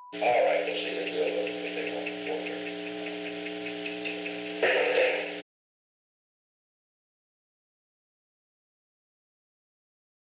All right, let's see the drill. What they want to filter.